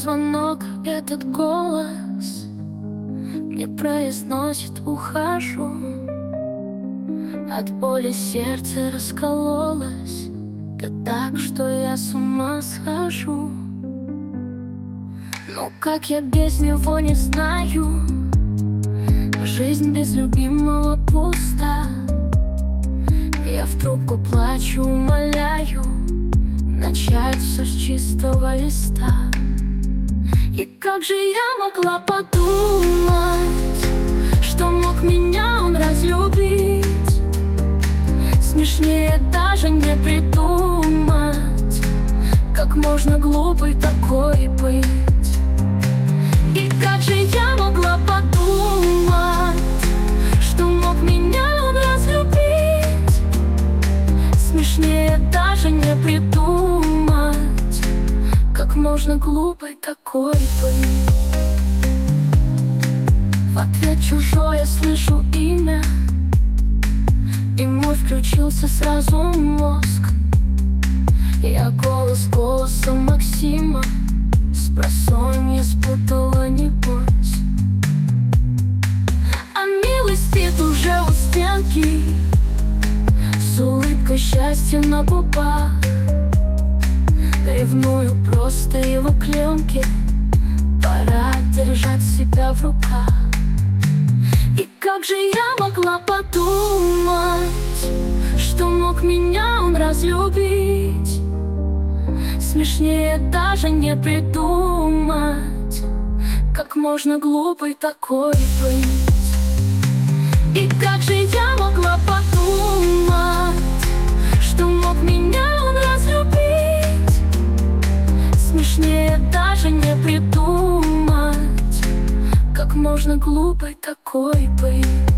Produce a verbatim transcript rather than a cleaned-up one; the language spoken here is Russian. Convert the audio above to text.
звонок, этот голос мне произносит: ухожу. От боли сердце раскололось, да так, что я с ума схожу. Но как я без него, не знаю. Жизнь без любимого пуста. Я в трубку плачу, умоляю начать все с чистого листа. И как же я могла подумать, что мог меня он разлюбить? Смешнее даже не придумать, как можно глупой такой быть. И как же я могла подумать, что мог меня он разлюбить? Смешнее даже не придумать, как можно глупой такой быть. В ответ чужое слышу имя, и мой включился сразу мозг. Я голос голосом Максима спросонья спутала, небось. А милый спит уже у стенки, с улыбкой счастья на губах. Ревную просто его клёнки, пора держать себя в руках. И как же я могла подумать, что мог меня он разлюбить? Смешнее даже не придумать, как можно глупой такой быть. И как же я могла подумать, что мог меня он разлюбить? Смешнее даже не придумать, как можно глупой такой быть.